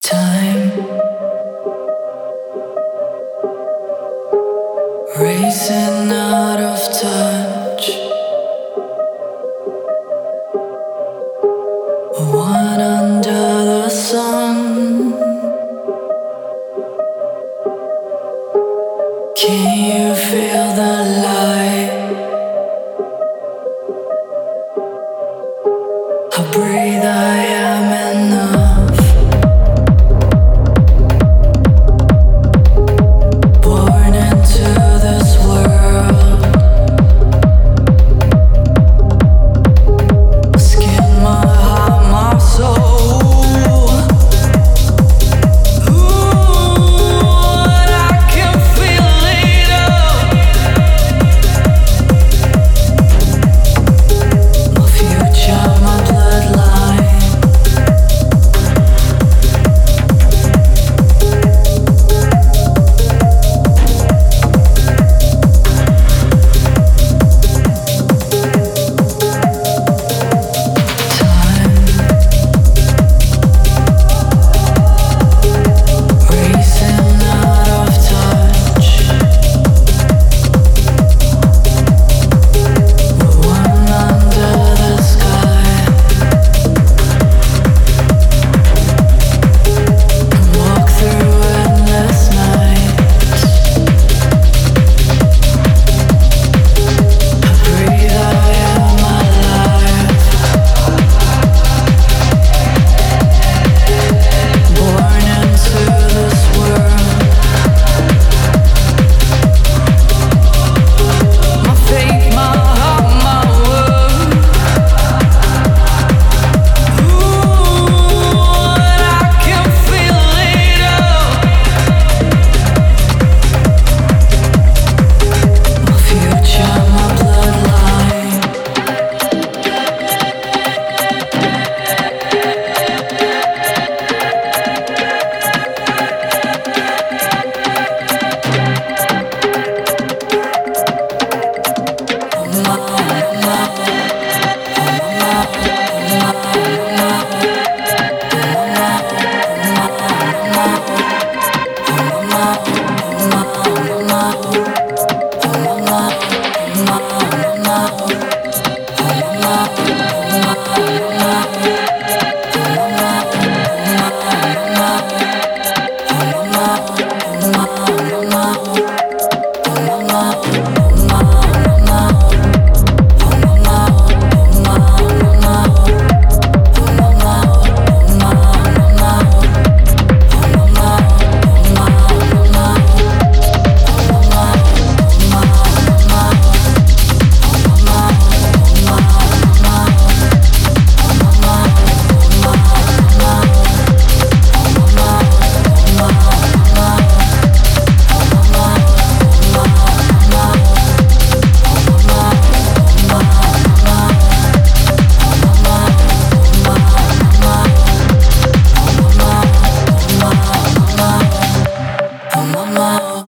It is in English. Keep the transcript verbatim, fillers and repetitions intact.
Time racing out of touch. One under the sun. Can you feel the light? I breathe, I am enough. Born into this world. Skin, my heart, my soul. Ooh, and I can feel it all. My future, my bloodline. Racing out of touch. We're one under the sky. And walk through endless nights. I breathe, I am alive. Born into this world. My faith, my heart, my world. Ooh, and I can feel it all. My future, my bloodline. Mama,